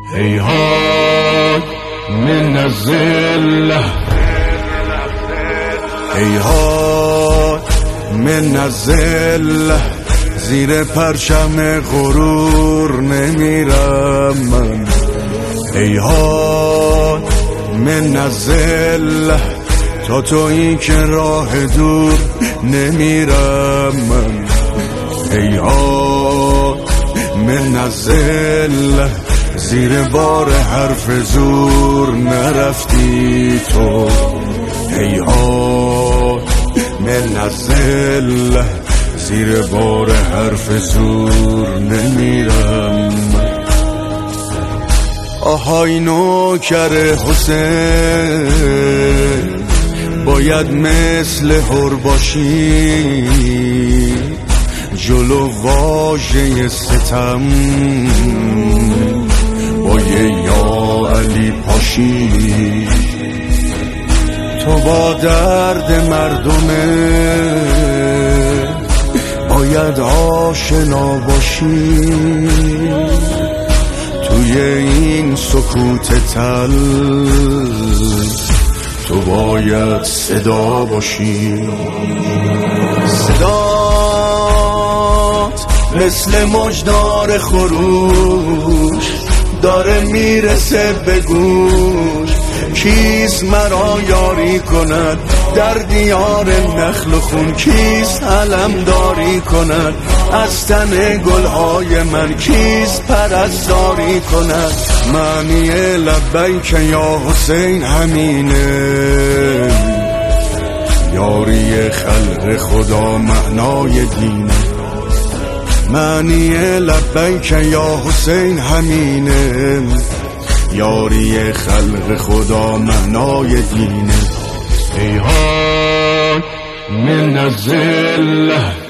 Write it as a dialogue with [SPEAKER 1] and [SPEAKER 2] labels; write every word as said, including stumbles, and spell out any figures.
[SPEAKER 1] هیهات من الذله هیهات من الذله زیر پرچم غرور نمیرم من. هیهات من الذله تا تویی که راه دور نمیرم من. هیهات من الذله زیر بار حرف زور نرفتی تو. هیهات من الذله زیر بار حرف زور نمیرم. آهای نوکر حسین باید مثل هر باشی، جلو واژه ستم با یه یا علی پاشی. تو با درد مردمه باید آشنا باشی، توی این سکوت تل تو باید صدا باشی. صدات مثل مجدار خروش داره میرسه به گوش. کیست مرا یاری کند در دیار نخل و خون؟ کیست علم داری کند از تن گلهای من؟ کیست پرستاری کند؟ معنی لبیک یا حسین همینه، یاری خلق خدا معنای دینه. معنی لبیک یا حسین همینه، یاری خلق خدا معنای دینه. هیهات من الذله